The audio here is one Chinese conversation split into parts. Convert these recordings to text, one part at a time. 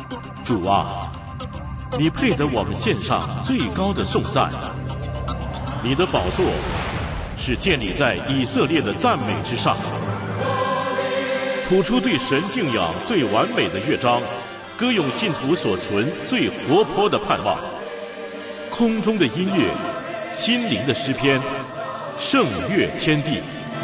主啊，你配得我们献上最高的颂赞。你的宝座是建立在以色列的赞美之上，谱出对神敬仰最完美的乐章，歌咏信徒所存最活泼的盼望。空中的音乐，心灵的诗篇，圣乐天地。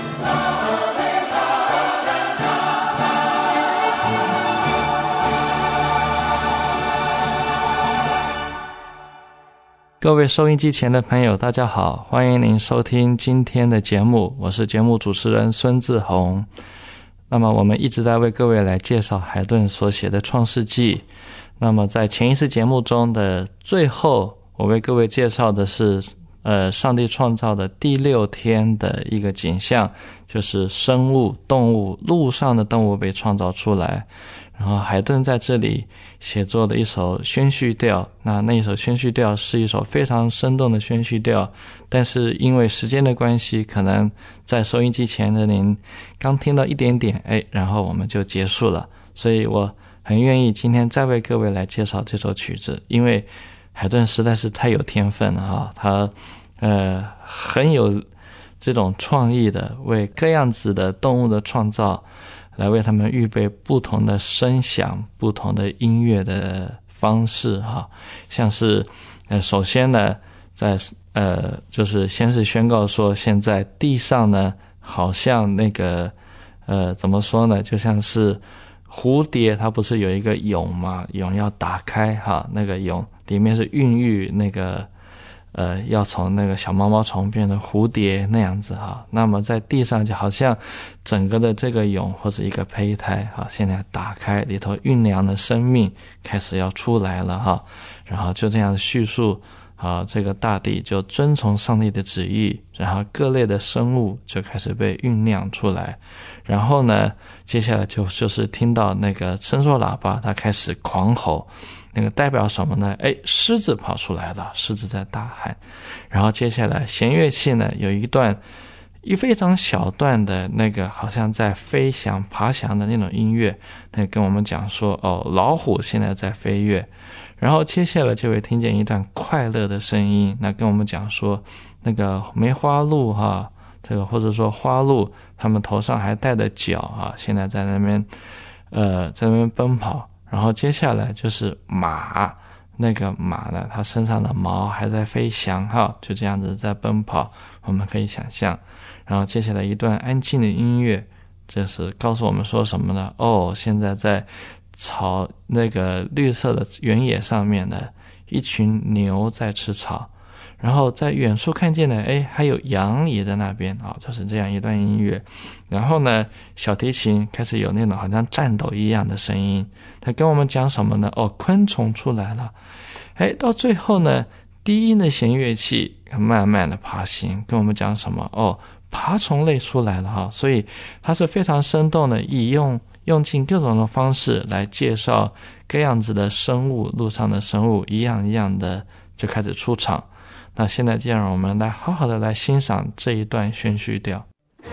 各位收音机前的朋友，大家好，欢迎您收听今天的节目，我是节目主持人孙志宏。那么我们一直在为各位来介绍海顿所写的《创世纪》。那么在前一次节目中的最后，我为各位介绍的是上帝创造的第6天的一个景象，就是生物、动物，陆上的动物被创造出来。然后海顿在这里写作的一首宣叙调，那一首宣叙调是一首非常生动的宣叙调，但是因为时间的关系，可能在收音机前的您刚听到一点点，然后我们就结束了。所以我很愿意今天再为各位来介绍这首曲子，因为海顿实在是太有天分了哈，他很有这种创意的为各样子的动物的创造来为他们预备不同的声响、不同的音乐的方式哈，像是首先呢，在就是先是宣告说，现在地上呢，好像那个怎么说呢，就像是蝴蝶，它不是有一个蛹嘛，蛹要打开哈，那个蛹里面是孕育那个要从那个小毛毛虫变成蝴蝶那样子哈，那么在地上就好像整个的这个蛹或者一个胚胎哈，现在打开，里头酝酿的生命开始要出来了哈，然后就这样叙述啊，这个大地就遵从上帝的旨意，然后各类的生物就开始被酝酿出来，然后呢，接下来就是听到那个伸缩喇叭，它开始狂吼。那个代表什么呢？狮子跑出来了，狮子在大喊。然后接下来弦乐器呢，有一非常小段的那个好像在飞翔爬翔的那种音乐，那跟我们讲说老虎现在在飞跃。然后接下来就会听见一段快乐的声音，那跟我们讲说那个梅花鹿哈，这个或者说花鹿，他们头上还带着角啊，现在在那边奔跑。然后接下来就是马，那个马呢，它身上的毛还在飞翔哈，就这样子在奔跑，我们可以想象。然后接下来一段安静的音乐，这是告诉我们说什么呢？现在在草那个绿色的原野上面呢，一群牛在吃草。然后在远处看见呢，还有羊也在那边啊，就是这样一段音乐。然后呢，小提琴开始有那种好像颤抖一样的声音，它跟我们讲什么呢？昆虫出来了。到最后呢，低音的弦乐器慢慢的爬行，跟我们讲什么？爬虫类出来了哈。所以它是非常生动的，以用尽各种的方式来介绍各样子的生物，路上的生物一样一样的就开始出场。那现在就让我们来好好的来欣赏这一段宣叙调。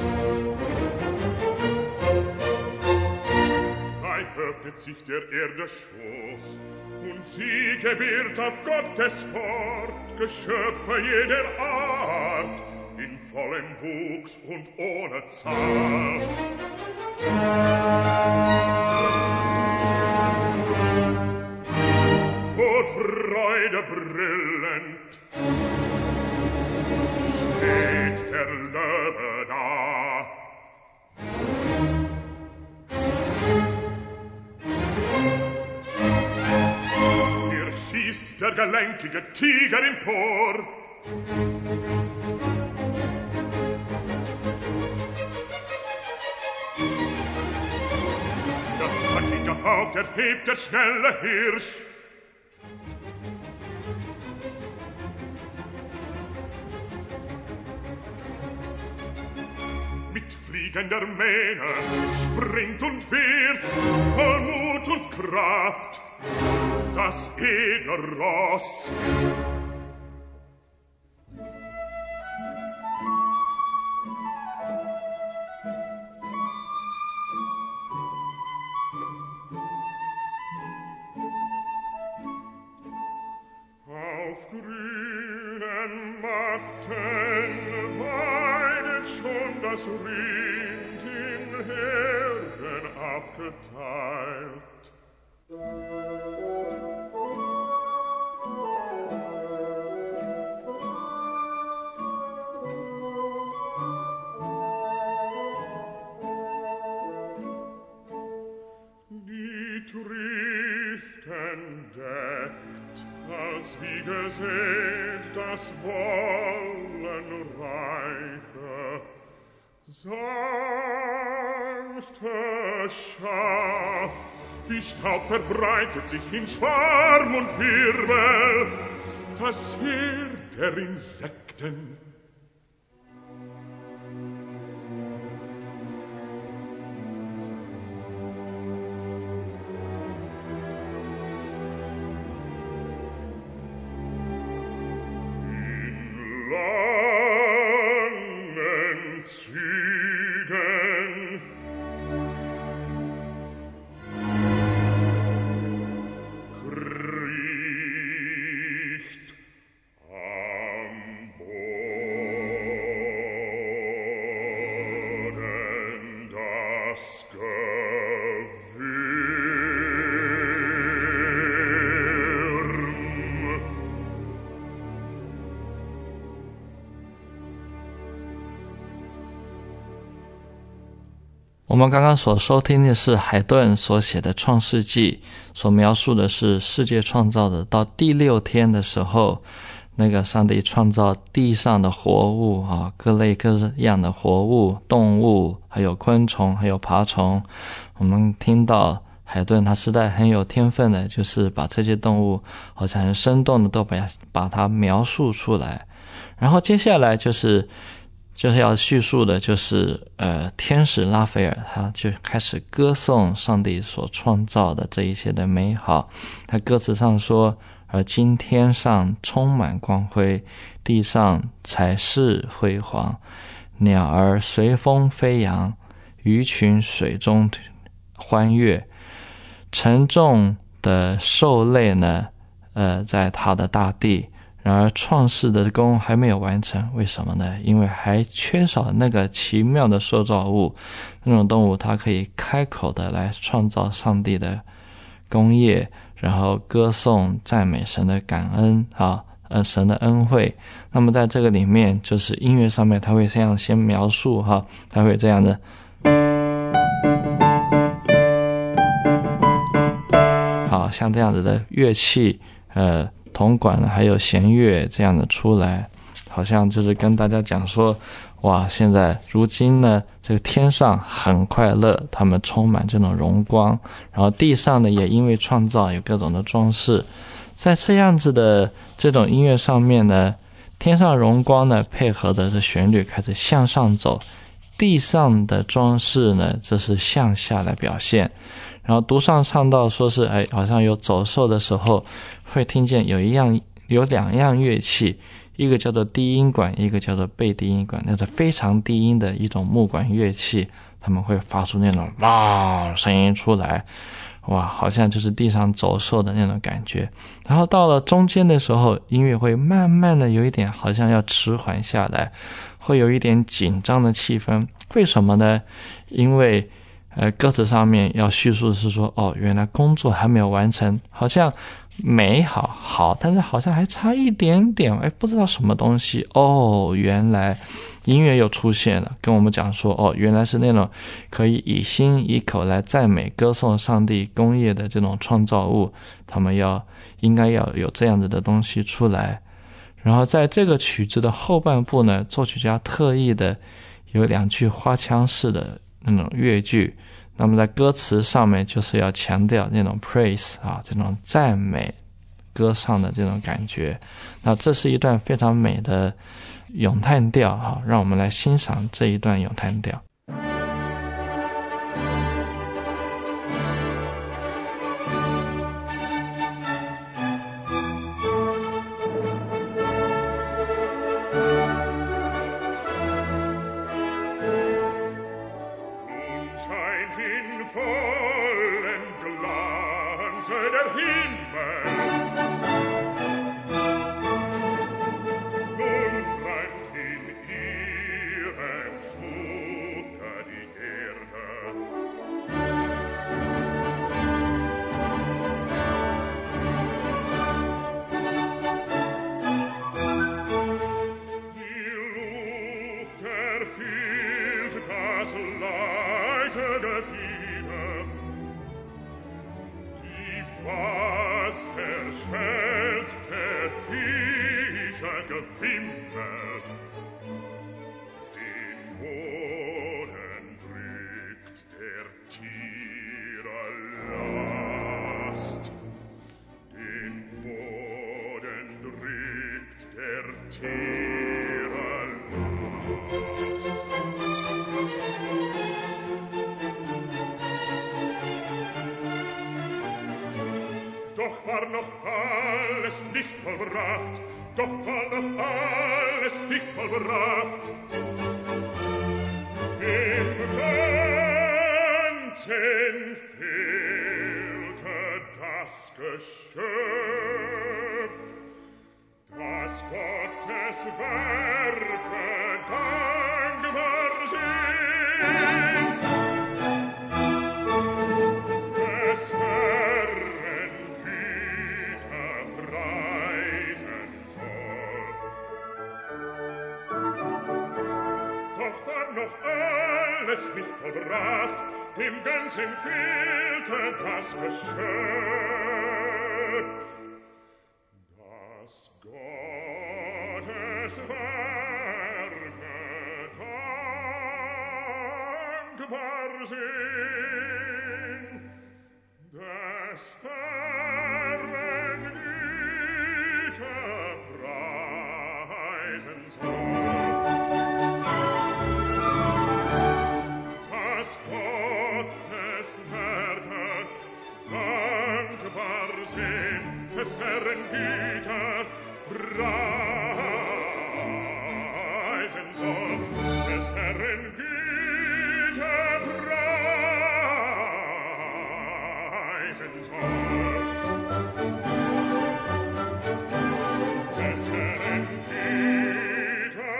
Sich der Erde Schoß, und sie gebiert auf Gottes Wort Geschöpfe jeder Art, in vollem Wuchs und ohne Zahl. Vor Freude brillend steht der Löwe da. Schießt der gelenkige Tiger empor. Das zackige Haupt erhebt der schnelle Hirsch. Mit fliegender Mähne springt und wehrt, voll Mut und Kraft, das edle Ross. Schatten weidet schon das Rind in Herden abgeteilt. Die Trüften deckt, als wie gesät das Wollenreiche. Sanftes Schaf, wie Staub verbreitet sich in Schwarm und Wirbel, das Heer der Insekten. 我们刚刚所收听的是海顿所写的《创世纪》，所描述的是世界创造的到第6天的时候，那个上帝创造地上的活物啊，各类各样的活物、动物，还有昆虫，还有爬虫。我们听到海顿他实在很有天分的，就是把这些动物好像很生动的都把它描述出来。然后接下来就是要叙述的就是天使拉斐尔他就开始歌颂上帝所创造的这一切的美好。他歌词上说，而今天上充满光辉，地上才是辉煌，鸟儿随风飞扬，鱼群水中欢悦，沉重的兽类呢在他的大地。然而创世的功还没有完成，为什么呢？因为还缺少那个奇妙的受造物，那种动物它可以开口的来创造上帝的工业，然后歌颂赞美神的感恩神的恩惠。那么在这个里面，就是音乐上面它会这样先描述它会这样的好像这样子的乐器铜管还有弦乐这样的出来，好像就是跟大家讲说，哇，现在如今呢这个天上很快乐，他们充满这种荣光，然后地上呢也因为创造有各种的装饰。在这样子的这种音乐上面呢，天上荣光呢配合的这旋律开始向上走，地上的装饰呢这是向下来表现。然后读上唱到说是好像有走兽的时候会听见有2样乐器，一个叫做低音管，一个叫做背低音管，那是非常低音的一种木管乐器，他们会发出那种声音出来，哇，好像就是地上走兽的那种感觉。然后到了中间的时候，音乐会慢慢的有一点好像要迟缓下来，会有一点紧张的气氛。为什么呢？因为歌词上面要叙述的是说，原来工作还没有完成，好像美好，但是好像还差一点点，不知道什么东西。原来音乐又出现了，跟我们讲说，原来是那种可以以心以口来赞美歌颂上帝工业的这种创造物，他们应该要有这样子的东西出来。然后在这个曲子的后半部呢，作曲家特意的有2句花腔式的那种乐句，那么在歌词上面就是要强调那种 praise 这种赞美歌唱的这种感觉。那这是一段非常美的咏叹调让我们来欣赏这一段咏叹调。 Nun Wasser schwellt der Fische Gewimmel, den Boden drückt der Tiere Last, den Boden drückt der Tiere Last. Doch war noch alles nicht vollbracht, doch war noch alles nicht vollbracht. Im Ganzen fehlte das Geschöpf, das Gottes Werke dankbar sind. Des Herren Güte preisen soll. Doch war noch alles nicht vollbracht, im Ganzen fehlte das Geschöpf, das Gottes Werke dankbar sind, des Herren Güte preisen soll. Das Gottes Werke dankbar sind, des Herren Güte preisen soll, des Herren Güte preisen soll. Des Herren Güte,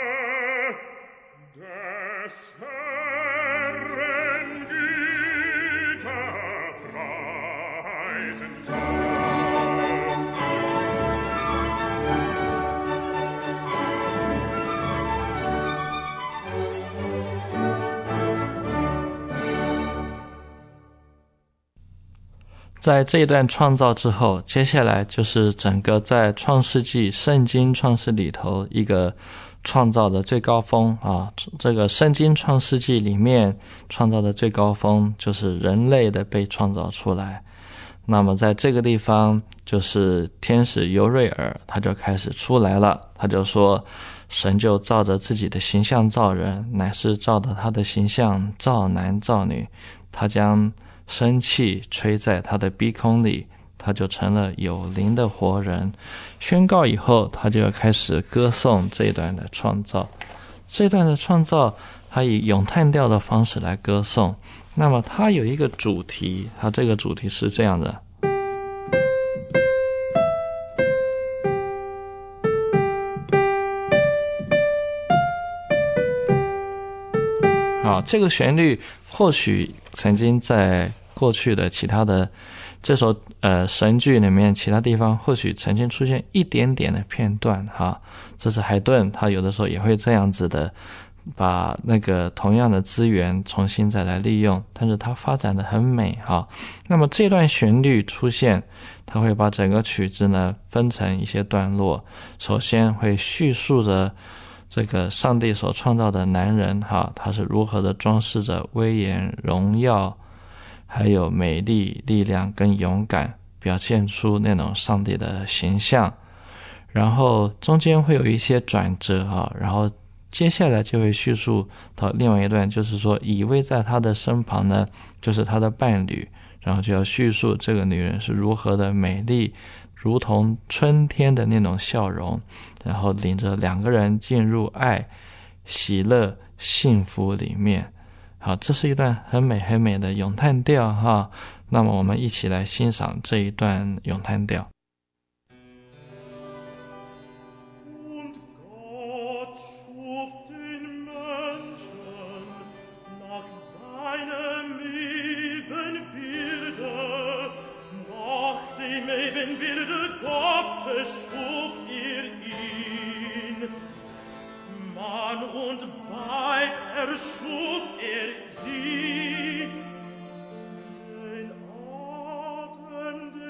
des Herren Güte preisen soll. 在这一段创造之后，接下来就是整个在创世纪圣经创世里头一个创造的最高峰啊。这个圣经创世纪里面创造的最高峰就是人类的被创造出来。那么在这个地方，就是天使尤瑞尔他就开始出来了，他就说，神就照着自己的形象造人，乃是照着他的形象造男造女，他将生气吹在他的鼻孔里，他就成了有灵的活人。宣告以后，他就要开始歌颂这一段的创造。这段的创造，他以咏叹调的方式来歌颂。那么他有一个主题，他这个主题是这样的。好，这个旋律或许曾经在过去的其他的这首神剧里面其他地方或许曾经出现一点点的片段哈，这是海顿他有的时候也会这样子的把那个同样的资源重新再来利用，但是它发展的很美哈。那么这段旋律出现，它会把整个曲子呢分成一些段落，首先会叙述着这个上帝所创造的男人哈，他是如何的装饰着威严荣耀，还有美丽力量跟勇敢，表现出那种上帝的形象。然后中间会有一些转折哈，然后接下来就会叙述到另外一段，就是说依偎在他的身旁呢就是他的伴侣，然后就要叙述这个女人是如何的美丽，如同春天的那种笑容，然后领着两个人进入爱喜乐幸福里面。好，这是一段很美很美的咏叹调哈。那么我们一起来欣赏这一段咏叹调。 Erschuf sie, den Atem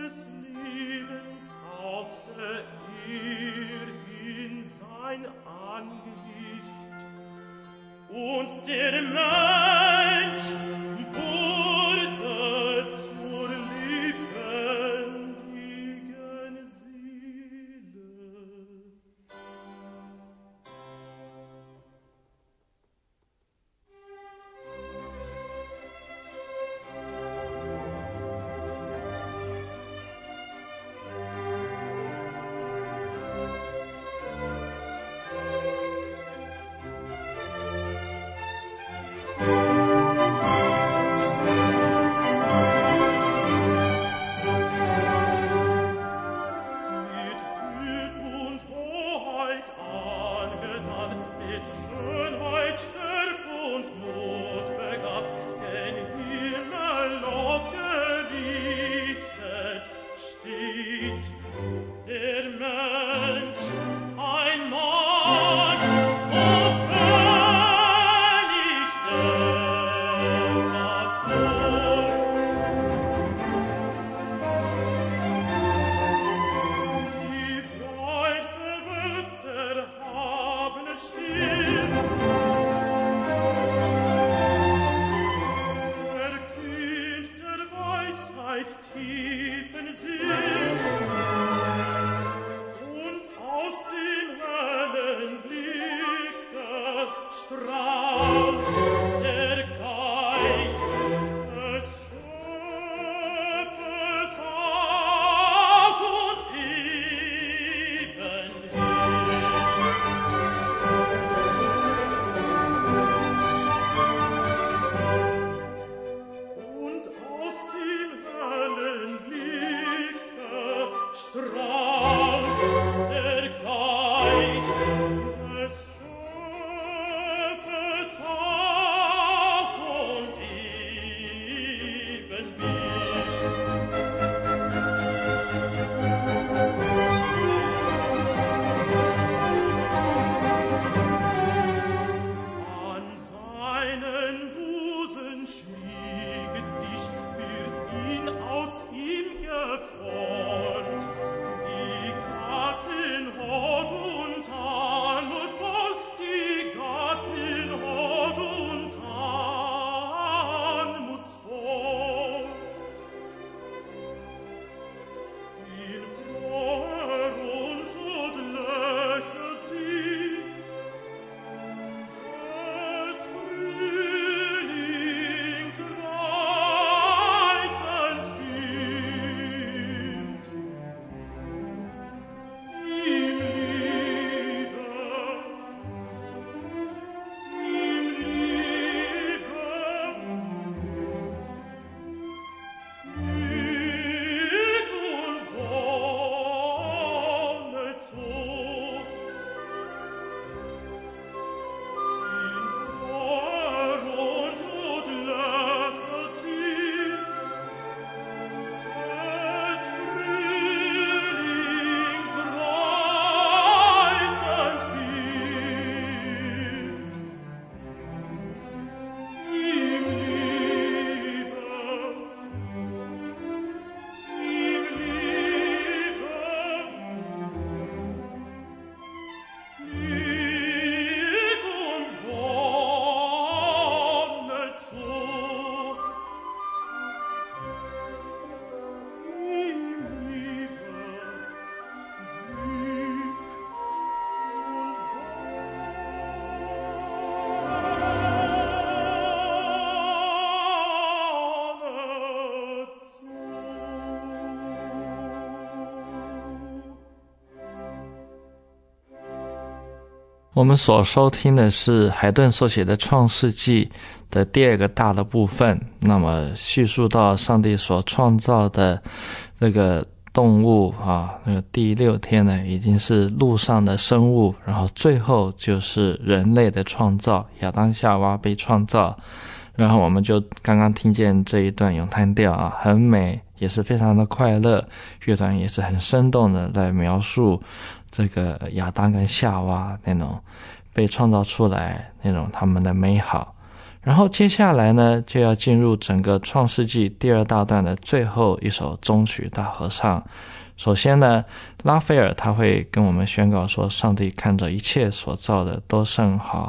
我们所收听的是海顿所写的《创世纪》的第二个大的部分，那么叙述到上帝所创造的这个动物啊，那个第6天呢已经是陆上的生物，然后最后就是人类的创造，亚当夏娃被创造。然后我们就刚刚听见这一段咏叹调啊，很美，也是非常的快乐，乐团也是很生动的来描述这个亚当跟夏娃那种被创造出来那种他们的美好。然后接下来呢就要进入整个创世纪第2大段的最后一首终曲大合唱。首先呢，拉斐尔他会跟我们宣告说，上帝看着一切所造的都甚好，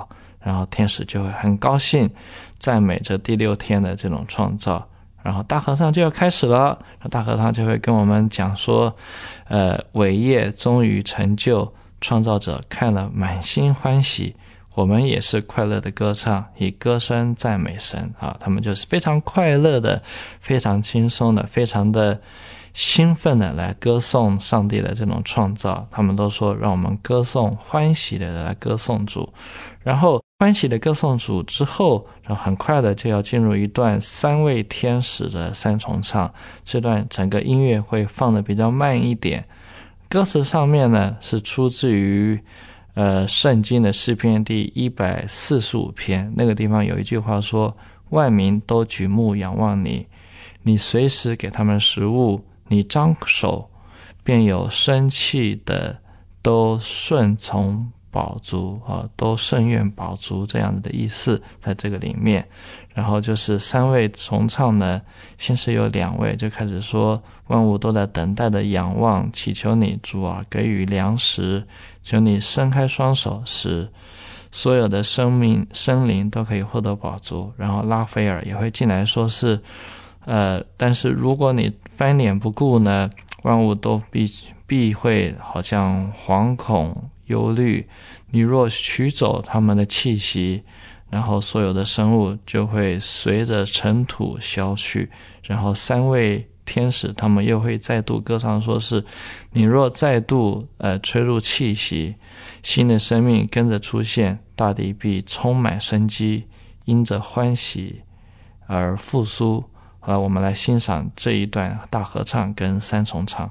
然后天使就会很高兴赞美这第6天的这种创造。然后大合唱就要开始了，大合唱就会跟我们讲说伟业终于成就，创造者看了满心欢喜，我们也是快乐的歌唱，以歌声赞美神啊！他们就是非常快乐的，非常轻松的，非常的兴奋的来歌颂上帝的这种创造。他们都说让我们歌颂，欢喜的来歌颂主。然后欢喜的歌颂主之后，然后很快的就要进入一段3位天使的3重唱。这段整个音乐会放的比较慢一点，歌词上面呢是出自于圣经的诗篇第145篇，那个地方有一句话说，万民都举目仰望你，你随时给他们食物，你张手便有生气的都顺从饱足都甚愿饱足，这样子的意思在这个里面。然后就是3位重唱呢，先是有2位就开始说，万物都在等待的仰望，祈求你主啊给予粮食，求你伸开双手，使所有的生灵都可以获得饱足。然后拉斐尔也会进来说是但是如果你翻脸不顾呢，万物都必会好像惶恐忧虑，你若取走他们的气息，然后所有的生物就会随着尘土消去。然后3位天使他们又会再度歌唱说是，你若再度吹入气息，新的生命跟着出现，大地必充满生机，因着欢喜而复苏。好了，我们来欣赏这一段大合唱跟3重唱。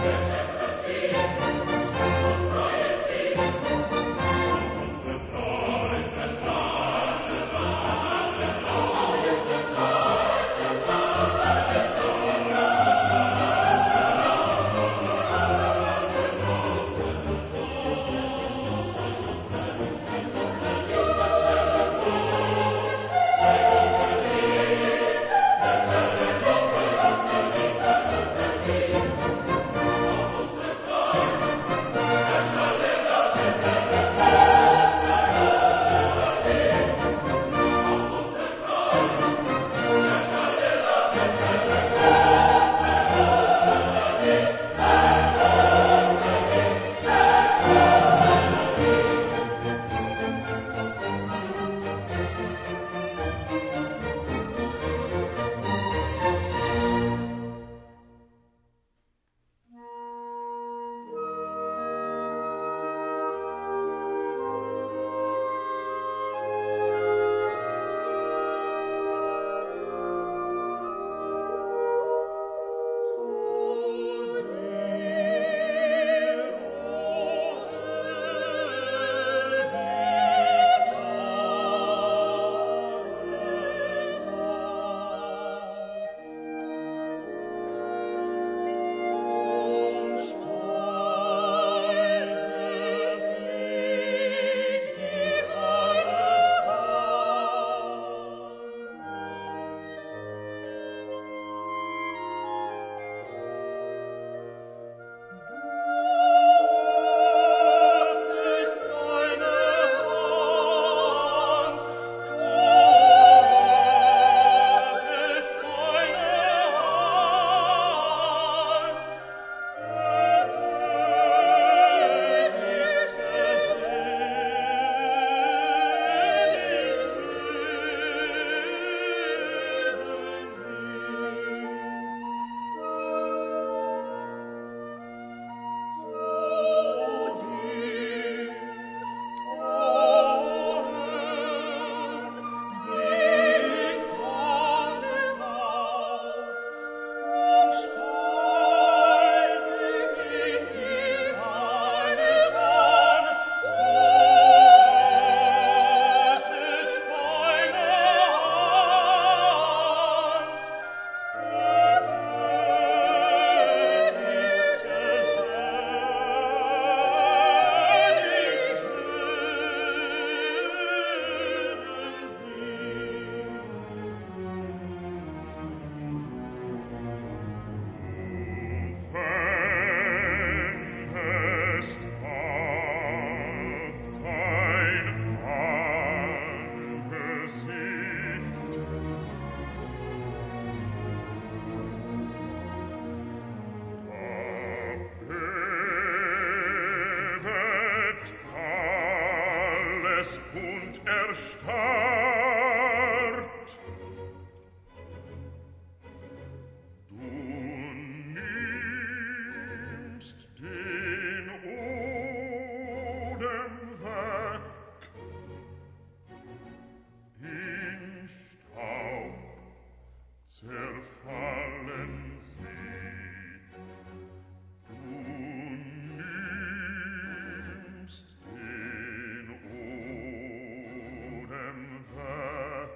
Unsere Frau es und erstarrt. Du nimmst den Odem weg, in Staub zerfallen sie. Du nimmst den Odem weg,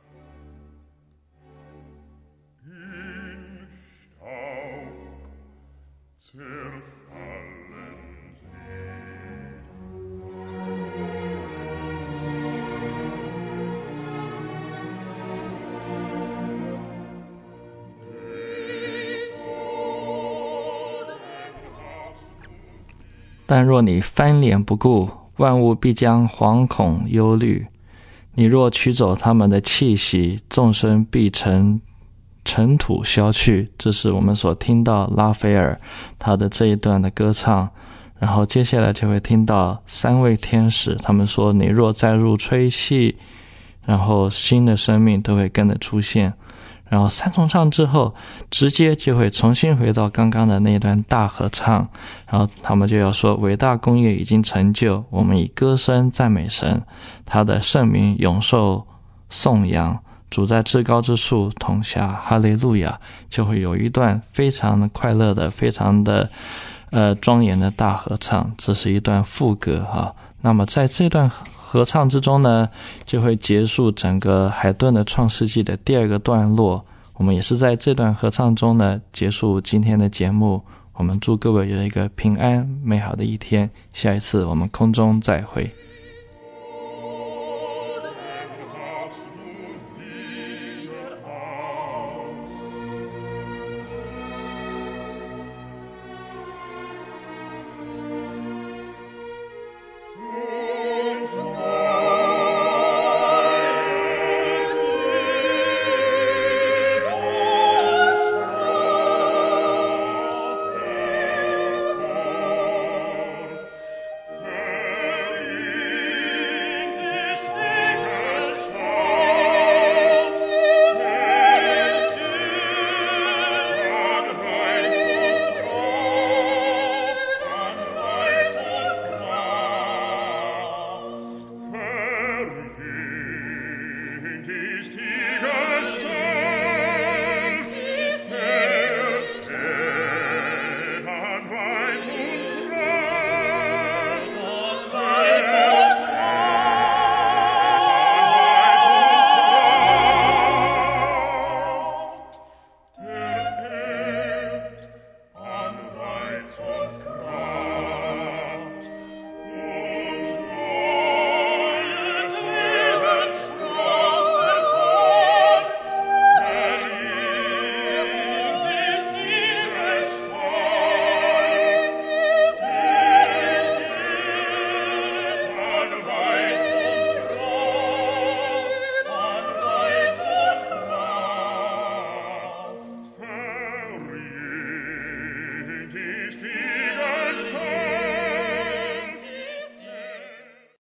in Staub zerfallen sie. 但若你翻脸不顾，万物必将惶恐忧虑。你若取走他们的气息，众生必成尘土消去。这是我们所听到拉斐尔他的这一段的歌唱。然后接下来就会听到三位天使，他们说你若再入吹气，然后新的生命都会跟着出现。然后三重唱之后，直接就会重新回到刚刚的那段大合唱，然后他们就要说伟大工业已经成就，我们以歌声赞美神，他的圣名永受颂扬，主在至高之处统辖，哈利路亚，就会有一段非常的快乐的非常的庄严的大合唱，这是一段副歌哈。那么在这段合唱之中呢，就会结束整个海顿的创世纪的第二个段落。我们也是在这段合唱中呢结束今天的节目。我们祝各位有一个平安美好的一天，下一次我们空中再会。